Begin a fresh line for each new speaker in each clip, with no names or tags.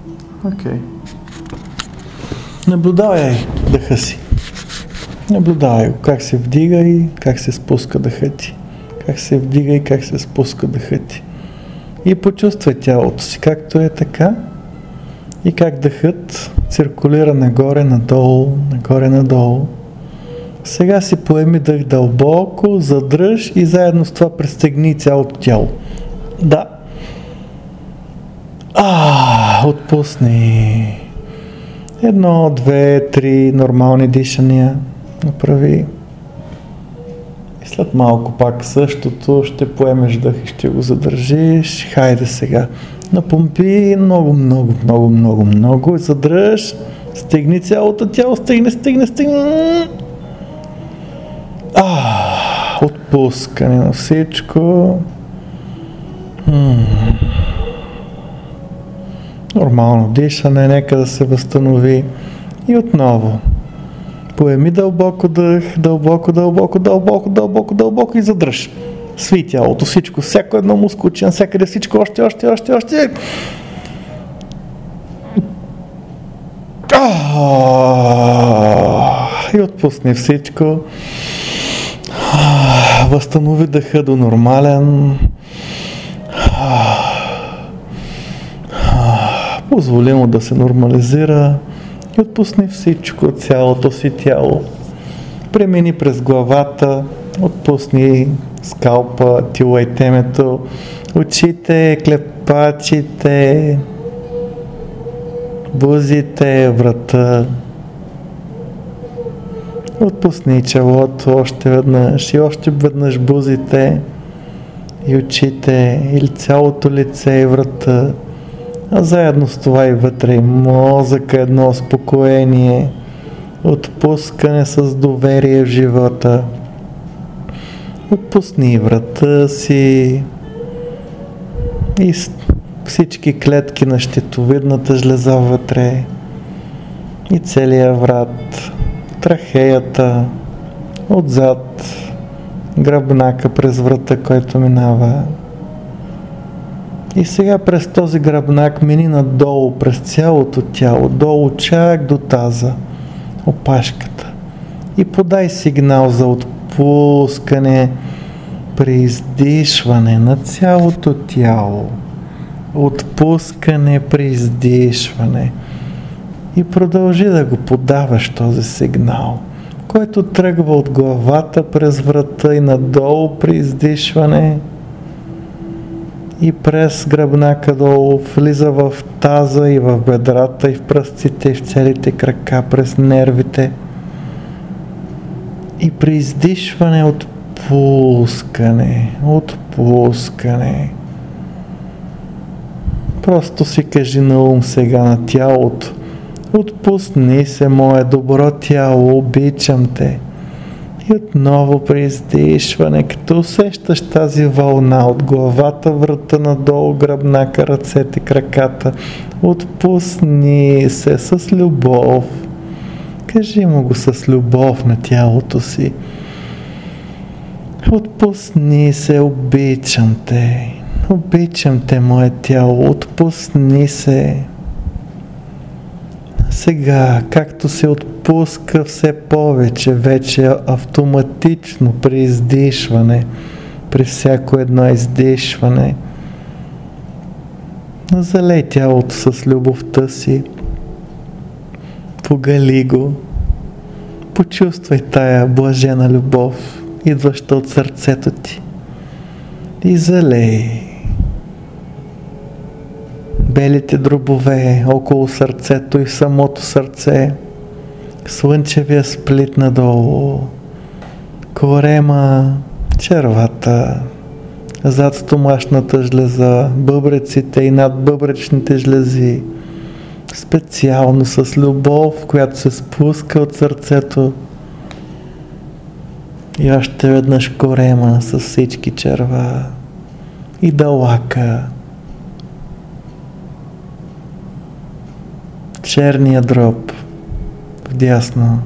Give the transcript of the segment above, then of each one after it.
Окей. Наблюдавай дъха си. Наблюдавай го, как се вдига и как се спуска дъхът ти. Как се вдига и как се спуска дъхът ти. И почувствай тялото си, както е така. И как дъхът циркулира нагоре-надолу, нагоре-надолу. Сега си поеми дъх дълбоко, задръж и заедно с това престегни цялото тяло. Да. Отпусни. 1, 2, 3 нормални дишания направи. И след малко пак същото ще поемеш дъх и ще го задържиш. Хайде сега. Напомпи много. Задръж. Стегни цялото тяло. Стегни. Отпускане на всичко. Нормално дишане, нека да се възстанови. И отново. Поеми дълбоко дъх, дълбоко и задръж. Сви тялото, всичко, всяко едно мускулче, всякъде всичко, още. И отпусни всичко. Възстанови дъха до нормален. Позволи му да се нормализира и отпусни всичко, цялото си тяло. Премини през главата, отпусни скалпа, тила и темето, очите, клепачите, бузите, врата. Отпусни челото още веднъж и още веднъж бузите и очите, или цялото лице и врата. А заедно с това и вътре мозъка, едно успокоение, отпускане с доверие в живота. Отпусни врата си и всички клетки на щитовидната жлеза вътре и целия врат, трахеята, отзад, гръбнака през врата, който минава. И сега през този гръбнак мини надолу, през цялото тяло, долу чак до таза, опашката. И подай сигнал за отпускане при издишване на цялото тяло. Отпускане при издишване. И продължи да го подаваш този сигнал, който тръгва от главата през врата и надолу при издишване. И през гръбнака долу влиза в таза и в бедрата и в пръстците и в целите крака, през нервите. И при издишване отпускане. Просто си кажи на ум сега на тялото: отпусни се, мое добро тяло, обичам те. И отново при издишване, като усещаш тази вълна от главата, врата надолу, гръбнака, ръцете, краката, отпусни се с любов. Кажи му го с любов на тялото си. Отпусни се, обичам те, мое тяло, отпусни се. Сега, както се отпуска все повече, вече автоматично при издишване, при всяко едно издишване, залей тялото с любовта си, погали го, почувствай тая блажена любов, идваща от сърцето ти, и залей белите дробове около сърцето и самото сърце, слънчевия сплит надолу, корема, червата, зад стомашната жлеза, бъбреците и надбъбречните жлези, специално с любов, която се спуска от сърцето, и още веднъж корема с всички черва и далака, черния дроб вдясно.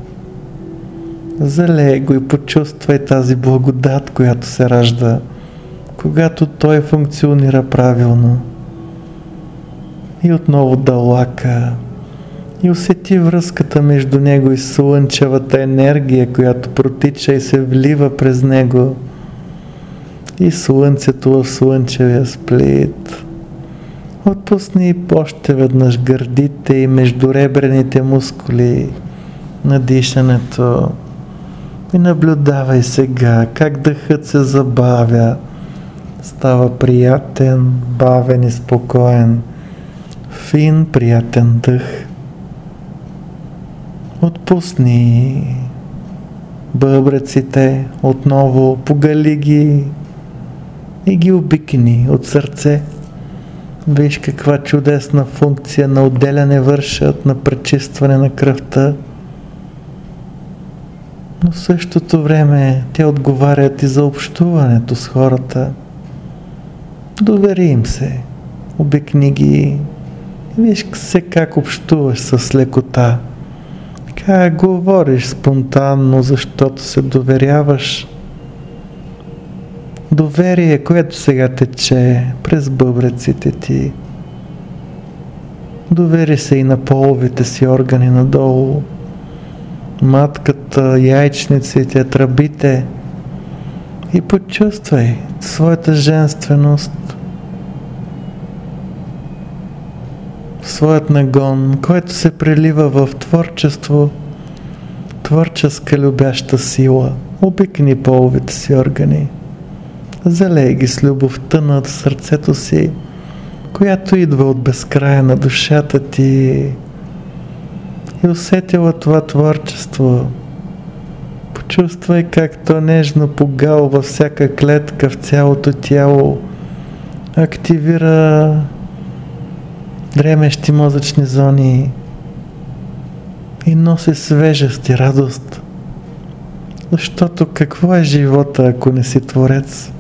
Залей го и почувствай тази благодат, която се ражда, когато той функционира правилно. И отново далака. И усети връзката между него и слънчевата енергия, която протича и се влива през него. И слънцето в слънчевия сплит. Отпусни още веднъж гърдите и междуребрените мускули на дишането. И наблюдавай сега как дъхът се забавя. Става приятен, бавен и спокоен. Фин, приятен дъх. Отпусни бъбреците отново, погали ги и ги обикни от сърце. Виж каква чудесна функция на отделяне вършат, на пречистване на кръвта. Но в същото време те отговарят и за общуването с хората. Довери им се, обикни ги, виж се как общуваш с лекота, как говориш спонтанно, защото се доверяваш. Доверие, което сега тече през бъбреците ти. Довери се и на половите си органи надолу. Матката, яйчниците, тръбите. И почувствай своята женственост, своят нагон, който се прелива в творчество, творческа любяща сила. Обикни половите си органи. Залей ги с любовта над сърцето си, която идва от безкрая на душата ти. И усетила това творчество. Почувствай как то нежно погал във всяка клетка, в цялото тяло. Активира дремещи мозъчни зони и носи свежест и радост. Защото какво е живота, ако не си творец?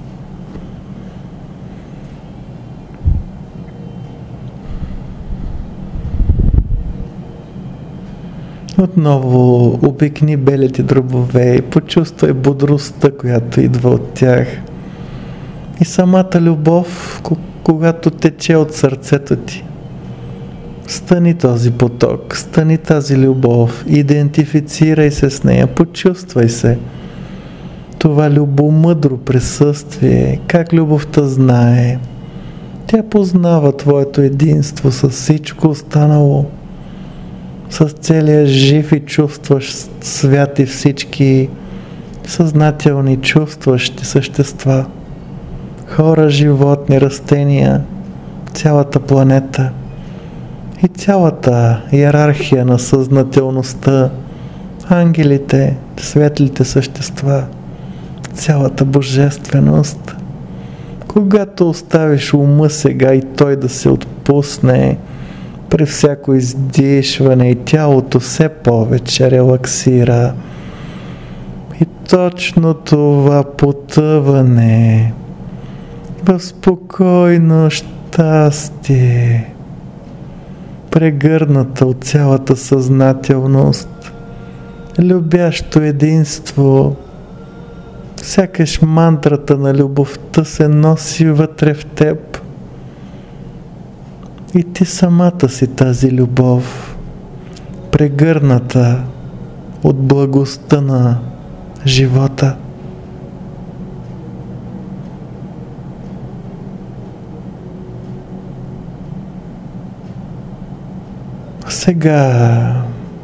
Отново обикни белите дробове и почувствай бодростта, която идва от тях. И самата любов, когато тече от сърцето ти. Стани този поток, стани тази любов, идентифицирай се с нея, почувствай се. Това любомъдро присъствие, как любовта знае. Тя познава твоето единство с всичко останало. С целия жив и чувстващ свят и всички съзнателни чувстващи същества. Хора, животни, растения, цялата планета и цялата иерархия на съзнателността, ангелите, светлите същества, цялата божественост. Когато оставиш ума сега и той да се отпусне, при всяко издишване и тялото все повече релаксира. И точно това потъване в спокойно щастие, прегърната от цялата съзнателност, любящо единство, сякаш мантрата на любовта се носи вътре в теб. И ти самата си тази любов, прегърната от благостта на живота. Сега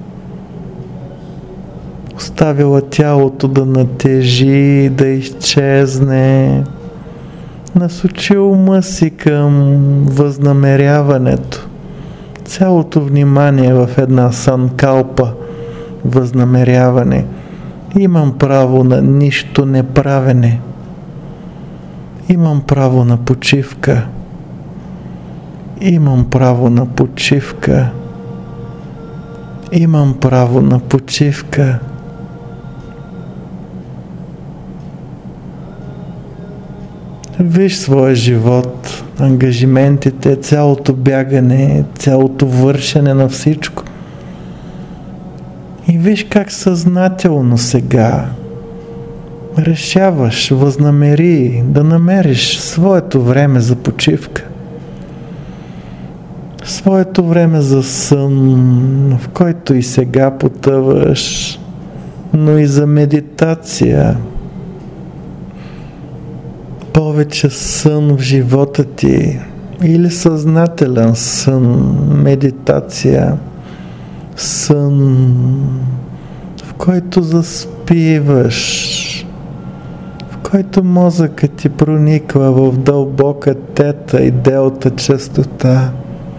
оставила тялото да натежи, да изчезне. Насочи ума си към възнамеряването. Цялото внимание в една санкалпа възнамеряване. Имам право на нищо неправене. Имам право на почивка. Имам право на почивка. Имам право на почивка. Виж своя живот, ангажиментите, цялото бягане, цялото вършене на всичко. И виж как съзнателно сега решаваш, възнамери да намериш своето време за почивка. своето време за сън, в който и сега потъваш, но и за медитация. Повече сън в живота ти или съзнателен сън, медитация, сън, в който заспиваш, в който мозъкът ти прониква в дълбока тета и делта честота,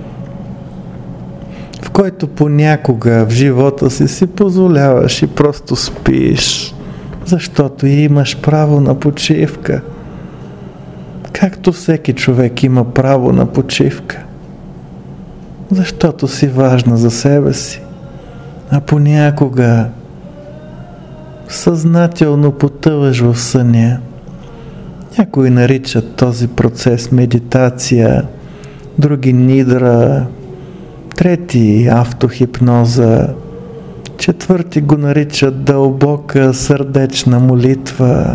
в който понякога в живота си позволяваш и просто спиш, защото имаш право на почивка. Както всеки човек има право на почивка, защото си важна за себе си, а понякога съзнателно потъваш в съня. Някои наричат този процес медитация, други нидра, трети автохипноза, четвърти го наричат дълбока сърдечна молитва.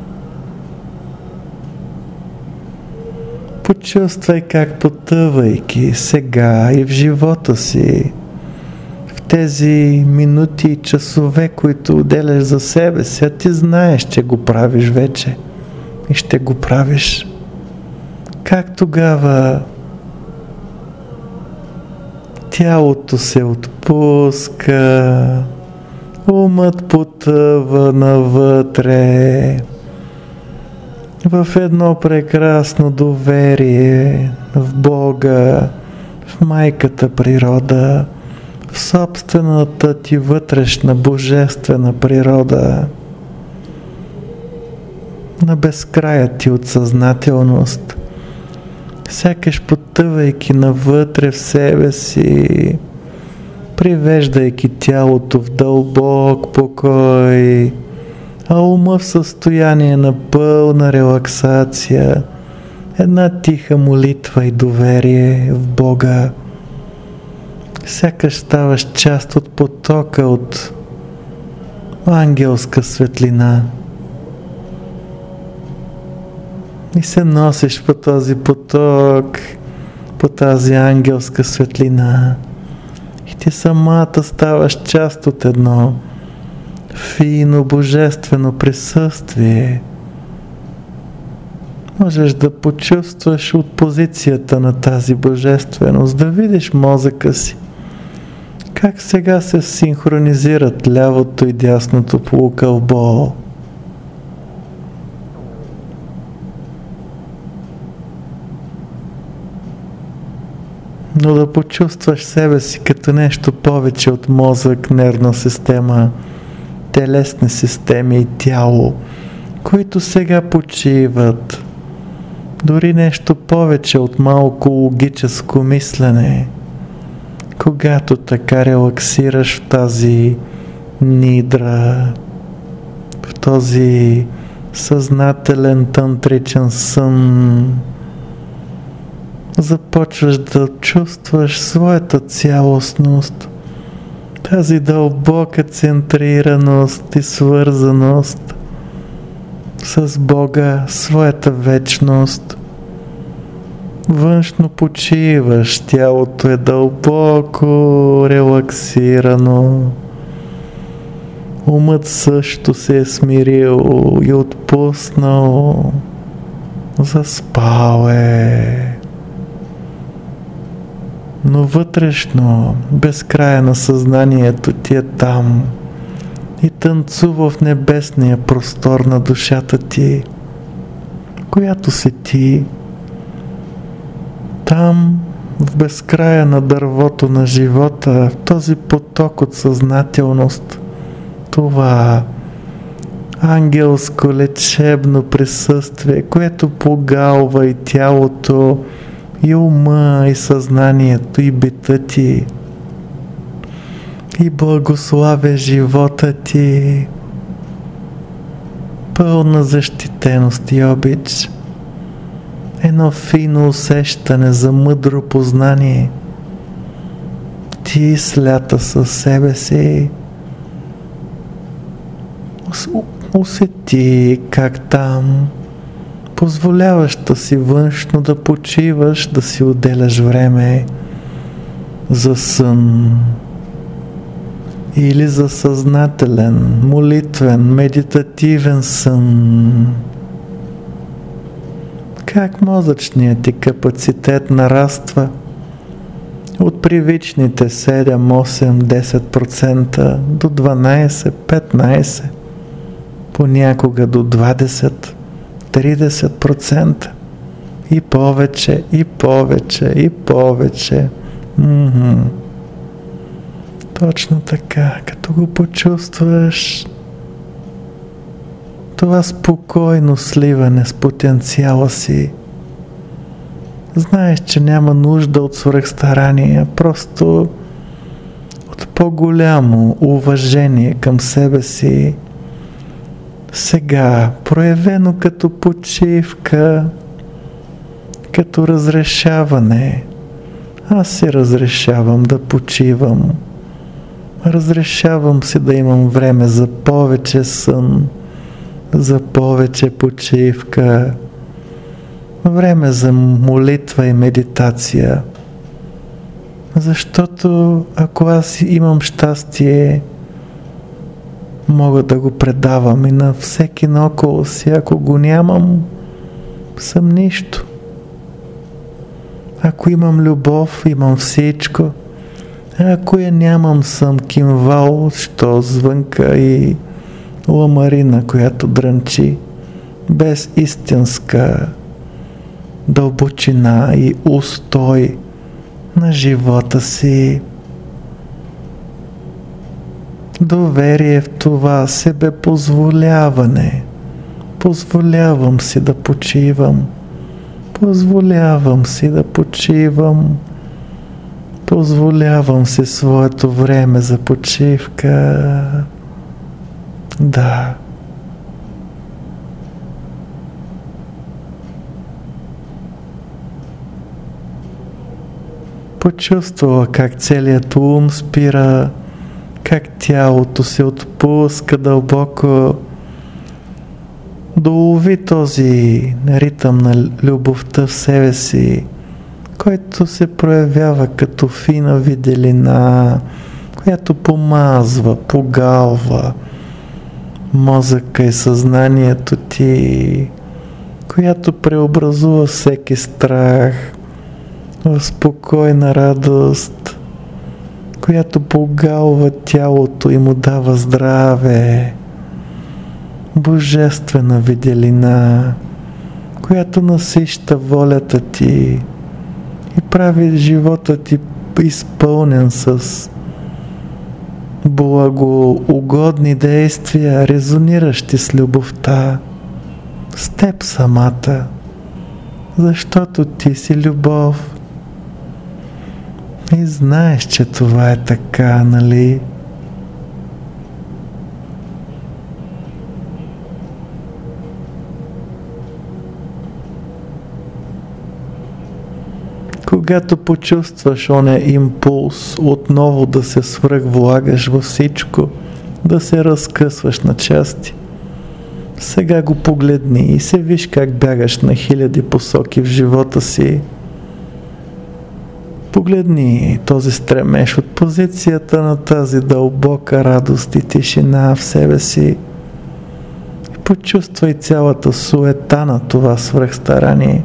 Почувствай как потъвайки сега и в живота си, в тези минути и часове, които отделяш за себе си, а ти знаеш, че го правиш вече и ще го правиш. Как тогава тялото се отпуска, умът потъва навътре в едно прекрасно доверие в Бога, в майката природа, в собствената ти вътрешна божествена природа, на безкрая ти от съзнателност, сякаш потъвайки навътре в себе си, привеждайки тялото в дълбок покой, а ума в състояние на пълна релаксация, една тиха молитва и доверие в Бога. Сякаш ставаш част от потока от ангелска светлина и се носиш по този поток, по тази ангелска светлина и ти самата ставаш част от едно фино божествено присъствие. Можеш да почувстваш от позицията на тази божественост, да видиш мозъка си, как сега се синхронизират лявото и дясното полукълбо. Но да почувстваш себе си като нещо повече от мозък, нервна система, телесни системи и тяло, които сега почиват. Дори нещо повече от малко логическо мислене. Когато така релаксираш в тази нидра, в този съзнателен тантричен сън, започваш да чувстваш своята цялостност, тази дълбока центрираност и свързаност с Бога, своята вечност. Външно почиваш, тялото е дълбоко релаксирано, умът също се е смирил и отпуснал, заспал е. Но вътрешно, безкрая на съзнанието ти е там и танцува в небесния простор на душата ти, която си ти. Там, в безкрая на дървото на живота, в този поток от съзнателност, това ангелско лечебно присъствие, което погалва и тялото, и ума, и съзнанието, и бита ти, и благославя живота ти, пълна защитеност и обич, едно фино усещане за мъдро познание. Ти слята със себе си, усети как там, позволяваш да си външно да почиваш, да си отделяш време за сън или за съзнателен, молитвен, медитативен сън. Как мозъчният ти капацитет нараства от привичните 7, 8, 10% до 12, 15%, понякога до 20, 30% и повече, и повече, и повече. Точно така, като го почувстваш, това спокойно сливане с потенциала си, знаеш, че няма нужда от свръхстарание, просто от по-голямо уважение към себе си. Сега, проявено като почивка, като разрешаване. Аз си разрешавам да почивам. Разрешавам си да имам време за повече сън, за повече почивка, време за молитва и медитация. Защото ако аз имам щастие, мога да го предавам и на всеки наоколо си. Ако го нямам, съм нищо. Ако имам любов, имам всичко. А ако я нямам, съм кимвал, що звънка и ламарина, която дрънчи, без истинска дълбочина и устой на живота си. Доверие в това себепозволяване. Позволявам си да почивам. Позволявам си да почивам. Позволявам си своето време за почивка. Да. Почувствала как целият ум спира, как тялото се отпуска дълбоко, долови този ритъм на любовта в себе си, който се проявява като фина виделина, която помазва, погалва мозъка и съзнанието ти, която преобразува всеки страх в спокойна радост, която погалва тялото и му дава здраве, божествена виделина, която насища волята ти и прави живота ти изпълнен с благоугодни действия, резониращи с любовта, с теб самата, защото ти си любов. И знаеш, че това е така, нали? Когато почувстваш оня импулс отново да се свръхвлагаш във всичко, да се разкъсваш на части, сега го погледни и се виж как бягаш на хиляди посоки в живота си. Погледни този стремеж от позицията на тази дълбока радост и тишина в себе си. И почувствай цялата суета на това свръхстарание.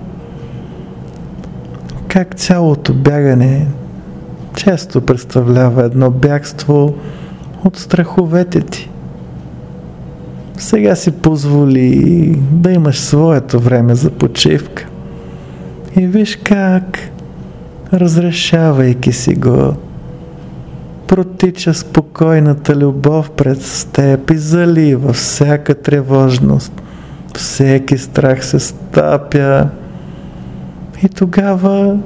Как цялото бягане често представлява едно бягство от страховете ти. Сега си позволи да имаш своето време за почивка. И виж как, разрешавайки си го, протича спокойната любов пред теб и залива всяка тревожност, всеки страх се стапя и тогава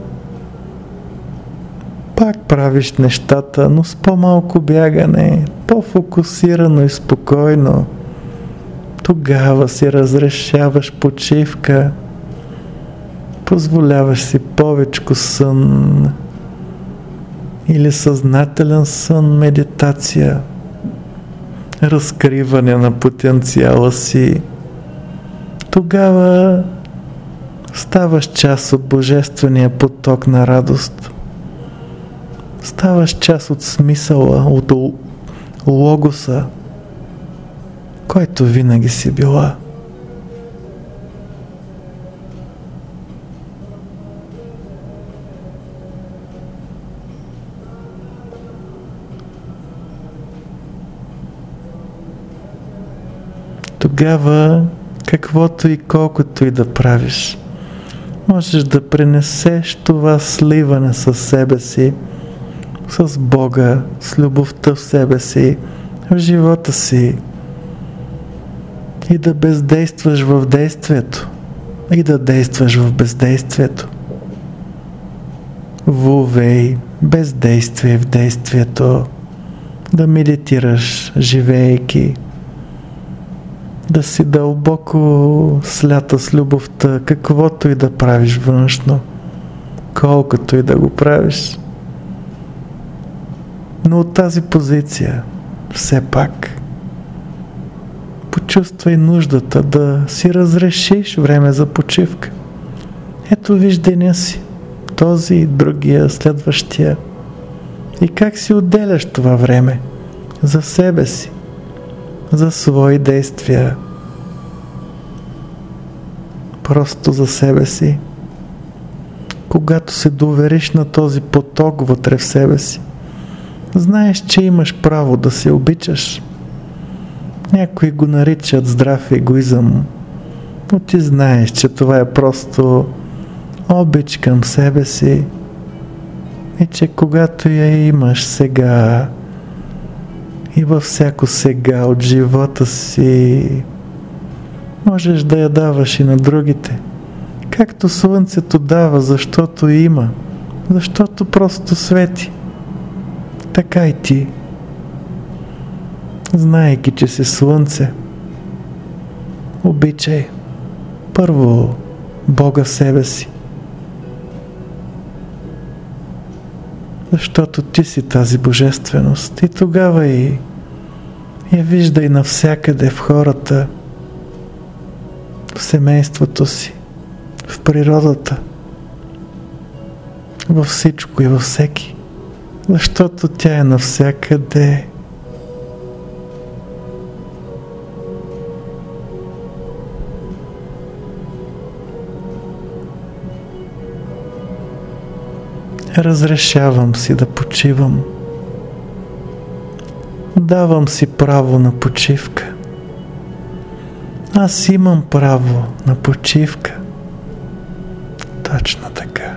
пак правиш нещата, но с по-малко бягане, по-фокусирано и спокойно. Тогава си разрешаваш почивка, позволяваш си повечко сън или съзнателен сън, медитация, разкриване на потенциала си. Тогава ставаш част от божествения поток на радост. Ставаш част от смисъла, от логоса, който винаги си била. Тогава, каквото и колкото и да правиш, можеш да пренесеш това сливане със себе си, с Бога, с любовта в себе си, в живота си и да бездействаш в действието и да действаш в бездействието. Вувей, бездействие в действието, да медитираш, живеейки, да си дълбоко слята с любовта, каквото и да правиш външно, колкото и да го правиш. Но от тази позиция, все пак, почувствай нуждата да си разрешиш време за почивка. Ето виж деня си, този, другия, следващия. И как си отделяш това време за себе си, за свои действия, просто за себе си. Когато се довериш на този поток вътре в себе си, знаеш, че имаш право да се обичаш. Някои го наричат здрав егоизъм, но ти знаеш, че това е просто обич към себе си и че когато я имаш сега и във всяко сега от живота си, можеш да я даваш и на другите. Както слънцето дава, защото има, защото просто свети. Така и ти, знаейки, че си слънце, обичай първо Бога в себе си. Защото ти си тази божественост и тогава и я виждай навсякъде в хората, в семейството си, в природата, във всичко и във всеки. Защото тя е навсякъде. Разрешавам си да почивам. Давам си право на почивка. Аз имам право на почивка. Точно така.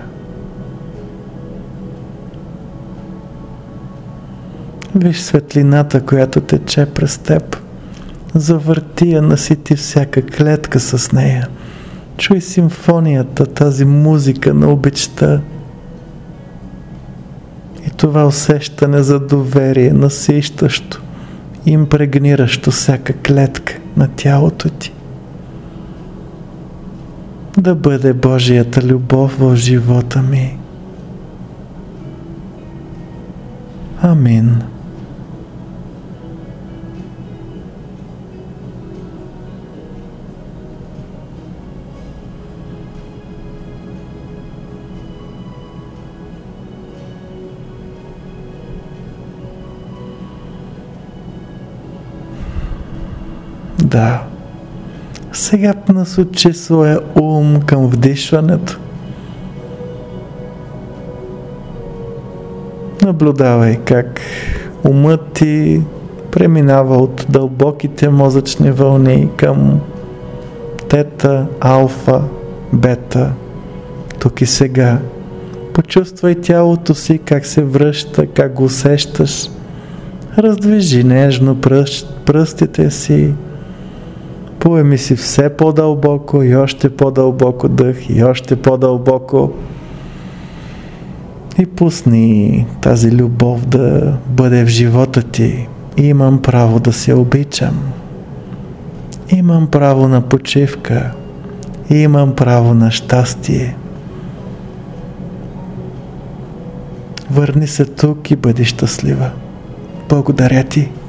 Виж светлината, която тече през теб. Завърти я, насити всяка клетка с нея. Чуй симфонията, тази музика на обичта. И това усещане за доверие, насищащо, импрегниращо всяка клетка на тялото ти. Да бъде Божията любов в живота ми. Амин. Да. Сега насочи своя ум към вдишването. Наблюдавай как умът ти преминава от дълбоките мозъчни вълни към тета, алфа, бета. Тук и сега. Почувствай тялото си, как се връща, как го усещаш. Раздвижи нежно пръстите си. Поеми си все по-дълбоко и още по-дълбоко дъх и още по-дълбоко. И пусни тази любов да бъде в живота ти. Имам право да се обичам. Имам право на почивка. Имам право на щастие. Върни се тук и бъди щастлива. Благодаря ти.